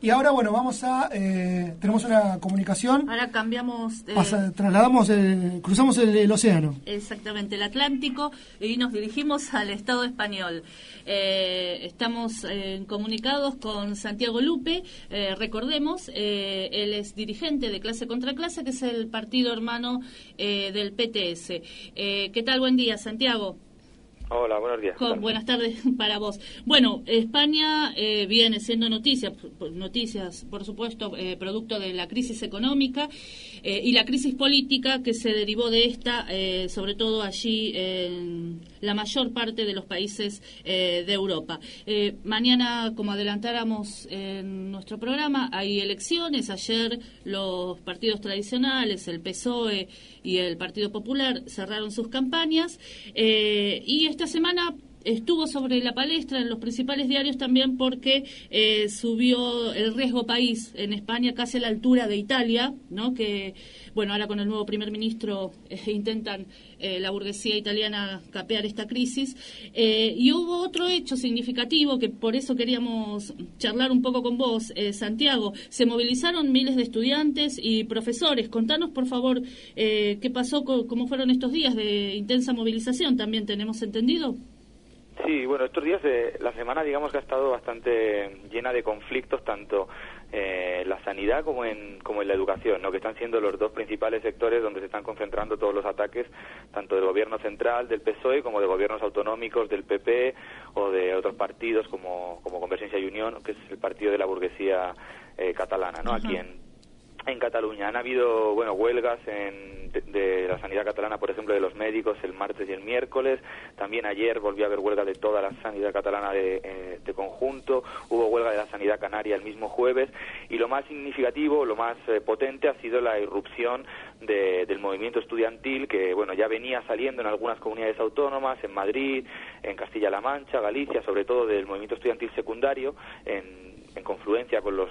Y ahora, bueno, vamos a... tenemos una comunicación. Ahora cambiamos... cruzamos el océano. Exactamente, el Atlántico, y nos dirigimos al Estado español. Estamos comunicados con Santiago Lupe. Recordemos, él es dirigente de Clase contra Clase, que es el partido hermano del PTS. ¿Qué tal? Buen día, Santiago. Hola, buenos días. Buenas tardes para vos. Bueno, España viene siendo noticias, por supuesto, producto de la crisis económica y la crisis política que se derivó de esta, sobre todo allí en la mayor parte de los países de Europa. Mañana, como adelantáramos en nuestro programa, hay elecciones. Ayer los partidos tradicionales, el PSOE y el Partido Popular, cerraron sus campañas y esta semana estuvo sobre la palestra en los principales diarios también porque subió el riesgo país en España casi a la altura de Italia, ¿no? Que, bueno, ahora con el nuevo primer ministro intentan la burguesía italiana capear esta crisis. Y hubo otro hecho significativo que por eso queríamos charlar un poco con vos, Santiago. Se movilizaron miles de estudiantes y profesores. Contanos, por favor, qué pasó, cómo fueron estos días de intensa movilización, también tenemos entendido. Sí, bueno, estos días, la semana digamos que ha estado bastante llena de conflictos, tanto la sanidad como en la educación, ¿no? Que están siendo los dos principales sectores donde se están concentrando todos los ataques, tanto del gobierno central, del PSOE, como de gobiernos autonómicos, del PP o de otros partidos como Convergencia y Unión, que es el partido de la burguesía catalana, ¿no? Aquí en Cataluña han habido, bueno, huelgas de la sanidad catalana, por ejemplo, de los médicos el martes y el miércoles. También ayer volvió a haber huelga de toda la sanidad catalana de conjunto. Hubo huelga de la sanidad canaria el mismo jueves. Y lo más significativo, lo más potente ha sido la irrupción del movimiento estudiantil que, bueno, ya venía saliendo en algunas comunidades autónomas, en Madrid, en Castilla-La Mancha, Galicia, sobre todo del movimiento estudiantil secundario, en confluencia con los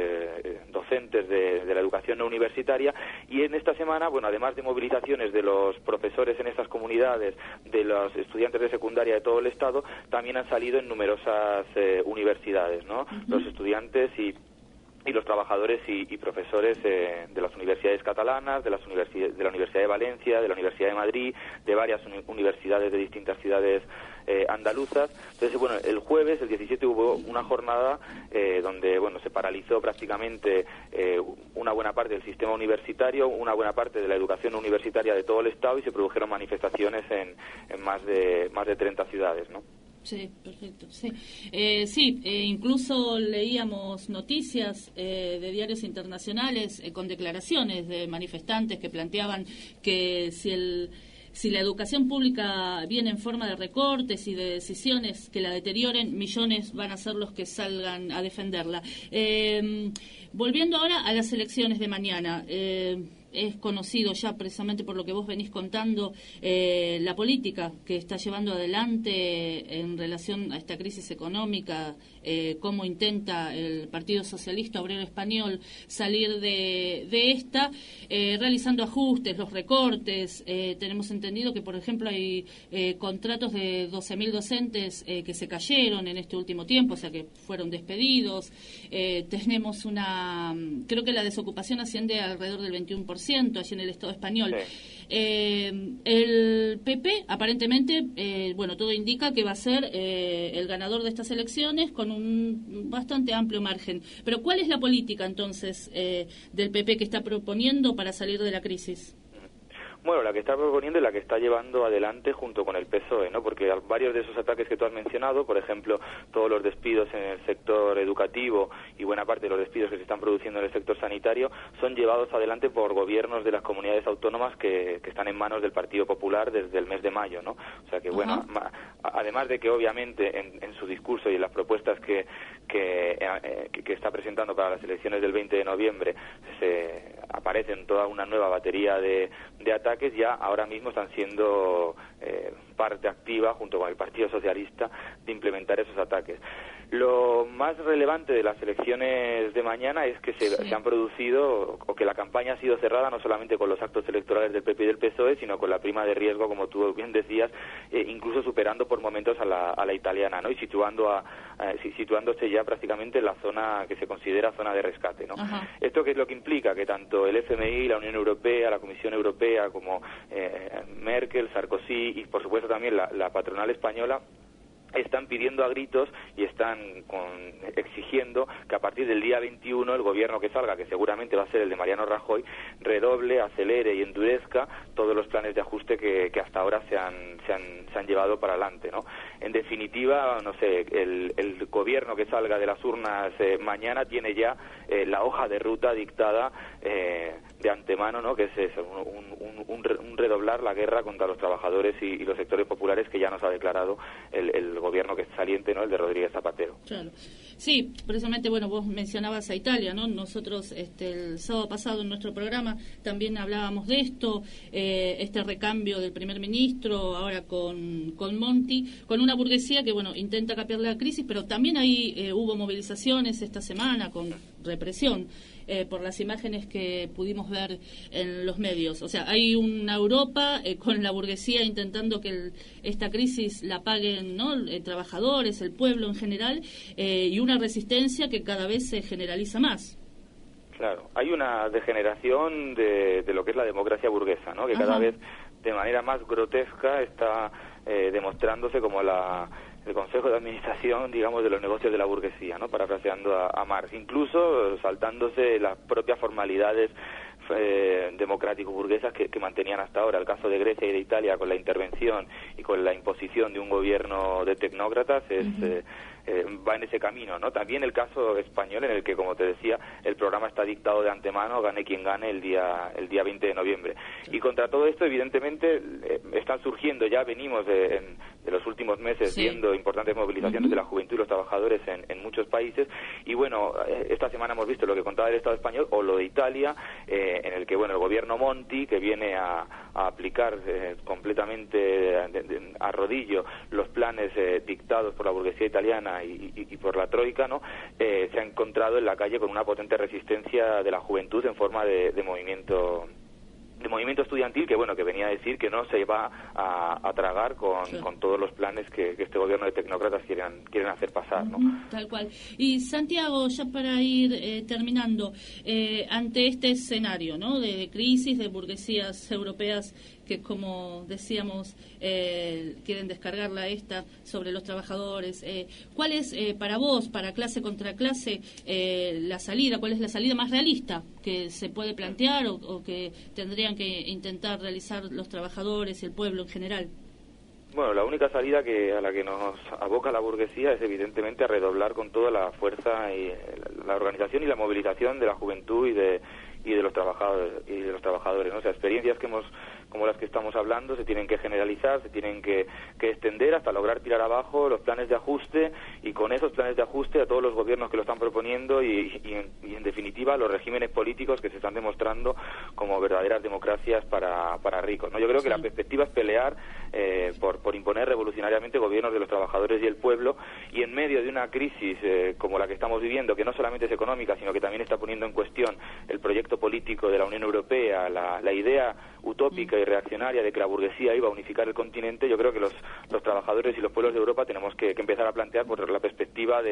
docentes de la educación no universitaria. Y en esta semana, bueno, además de movilizaciones de los profesores en estas comunidades, de los estudiantes de secundaria de todo el Estado, también han salido en numerosas universidades, ¿no? Los estudiantes y los trabajadores y profesores de las universidades catalanas, de la Universidad de Valencia, de la Universidad de Madrid, de varias universidades de distintas ciudades andaluzas. Entonces, bueno, el jueves, el 17, hubo una jornada donde, bueno, se paralizó prácticamente una buena parte del sistema universitario, una buena parte de la educación universitaria de todo el Estado, y se produjeron manifestaciones en más de 30 ciudades, ¿no? Sí, perfecto. Sí, incluso leíamos noticias de diarios internacionales con declaraciones de manifestantes que planteaban que si la educación pública viene en forma de recortes y de decisiones que la deterioren, millones van a ser los que salgan a defenderla. Volviendo ahora a las elecciones de mañana, es conocido ya precisamente por lo que vos venís contando la política que está llevando adelante en relación a esta crisis económica, cómo intenta el Partido Socialista Obrero Español salir de esta, realizando ajustes, los recortes. Tenemos entendido que, por ejemplo, hay contratos de 12.000 docentes que se cayeron en este último tiempo, o sea que fueron despedidos. Tenemos creo que la desocupación asciende alrededor del 21% allí en el Estado español. Sí. El PP, aparentemente, bueno, todo indica que va a ser el ganador de estas elecciones con un bastante amplio margen. Pero ¿cuál es la política, entonces, del PP que está proponiendo para salir de la crisis? Bueno, la que está proponiendo y la que está llevando adelante junto con el PSOE, ¿no? Porque varios de esos ataques que tú has mencionado, por ejemplo, todos los despidos en el sector educativo y buena parte de los despidos que se están produciendo en el sector sanitario, son llevados adelante por gobiernos de las comunidades autónomas que están en manos del Partido Popular desde el mes de mayo, ¿no? O sea que, bueno, además de que obviamente en su discurso y en las propuestas que está presentando para las elecciones del 20 de noviembre se aparecen toda una nueva batería de ataques, ya ahora mismo están siendo parte activa junto con el Partido Socialista de implementar esos ataques. Lo más relevante de las elecciones de mañana es que se han producido, o que la campaña ha sido cerrada no solamente con los actos electorales del PP y del PSOE, sino con la prima de riesgo, como tú bien decías, incluso superando por momentos a la italiana, ¿no? Y situándose ya prácticamente en la zona que se considera zona de rescate, ¿no? Ajá. ¿Esto qué es lo que implica? Que tanto el FMI, la Unión Europea, la Comisión Europea, como Merkel, Sarkozy y por supuesto también la patronal española están pidiendo a gritos y están exigiendo que a partir del día 21 el gobierno que salga, que seguramente va a ser el de Mariano Rajoy, redoble, acelere y endurezca todos los planes de ajuste que hasta ahora se han llevado para adelante, ¿no? En definitiva, no sé, el gobierno que salga de las urnas mañana tiene ya la hoja de ruta dictada de antemano, ¿no? Que es eso, un redoblar la guerra contra los trabajadores y los sectores populares que ya nos ha declarado el gobierno que es saliente, ¿no? El de Rodríguez Zapatero. Claro. Sí, precisamente, bueno, vos mencionabas a Italia, ¿no? Nosotros el sábado pasado en nuestro programa también hablábamos de esto, este recambio del primer ministro, ahora con Monti, con una burguesía que, bueno, intenta capear la crisis, pero también ahí hubo movilizaciones esta semana con represión. Por las imágenes que pudimos ver en los medios. O sea, hay una Europa con la burguesía intentando que esta crisis la paguen, ¿no? Trabajadores, el pueblo en general, y una resistencia que cada vez se generaliza más. Claro, hay una degeneración de lo que es la democracia burguesa, ¿no? Que cada vez de manera más grotesca está demostrándose como el Consejo de Administración, digamos, de los negocios de la burguesía, ¿no? Parafraseando a Marx, incluso saltándose las propias formalidades democrático-burguesas que mantenían hasta ahora. El caso de Grecia y de Italia con la intervención y con la imposición de un gobierno de tecnócratas va en ese camino, ¿no? También el caso español en el que, como te decía, el programa está dictado de antemano, gane quien gane el día 20 de noviembre. Y contra todo esto, evidentemente, están surgiendo, ya venimos de los últimos meses viendo importantes movilizaciones de la juventud y los trabajadores en muchos países, y bueno, esta semana hemos visto lo que contaba el Estado español o lo de Italia, en el que, bueno, el gobierno Monti, que viene a aplicar completamente a rodillo los planes dictados por la burguesía italiana y por la Troika, ¿no? Se ha encontrado en la calle con una potente resistencia de la juventud en forma de movimiento estudiantil que, bueno, que venía a decir que no se va a tragar con todos los planes que este gobierno de tecnócratas quieren hacer pasar, ¿no? Tal cual. Y Santiago, ya para ir terminando, ante este escenario, ¿no? De crisis de burguesías europeas que, como decíamos, quieren descargarla sobre los trabajadores. ¿Cuál es para vos, para clase contra clase, la salida? ¿Cuál es la salida más realista que se puede plantear o que tendrían que intentar realizar los trabajadores y el pueblo en general? Bueno, la única salida a la que nos aboca la burguesía es evidentemente a redoblar con toda la fuerza y la organización y la movilización de la juventud y de los trabajadores, ¿no? O sea, experiencias como las que estamos hablando se tienen que generalizar, se tienen que extender hasta lograr tirar abajo los planes de ajuste, y con esos planes de ajuste a todos los gobiernos que lo están proponiendo y en definitiva los regímenes políticos que se están demostrando como verdaderas democracias para ricos, ¿no? Yo creo que la perspectiva es pelear por imponer revolucionariamente gobiernos de los trabajadores y el pueblo, y en medio de una crisis como la que estamos viviendo, que no solamente es económica, sino que también está poniendo en cuestión el proyecto político de la Unión Europea, la idea utópica y reaccionaria de que la burguesía iba a unificar el continente. Yo creo que los trabajadores y los pueblos de Europa tenemos que empezar a plantear por la perspectiva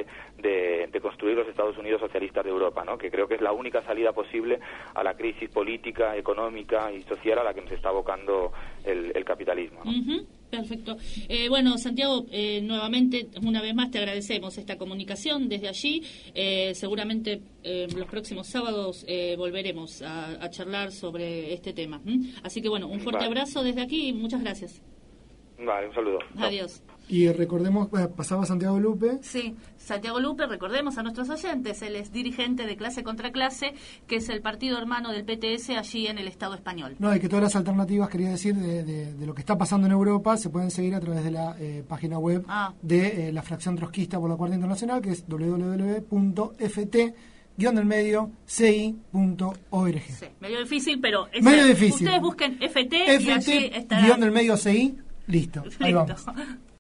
de construir los Estados Unidos socialistas de Europa, ¿no? Que creo que es la única salida posible a la crisis política, económica y social a la que nos está abocando el capitalismo, ¿no? Perfecto. Bueno, Santiago, nuevamente, una vez más te agradecemos esta comunicación desde allí. Seguramente los próximos sábados volveremos a charlar sobre este tema. Así que, bueno, un fuerte abrazo desde aquí y muchas gracias. Vale, un saludo. Adiós. Y recordemos, pasaba Santiago Lupe. Sí, Santiago Lupe, recordemos a nuestros oyentes, él es dirigente de Clase contra Clase, que es el partido hermano del PTS allí en el Estado español. No, y que todas las alternativas, quería decir, de lo que está pasando en Europa, se pueden seguir a través de la página web de la fracción trotskista por la Cuarta Internacional, que es www.ft-ci.org. Sí, medio difícil, pero medio difícil. Ustedes busquen FT y allí estará. _CI, listo. Ahí vamos.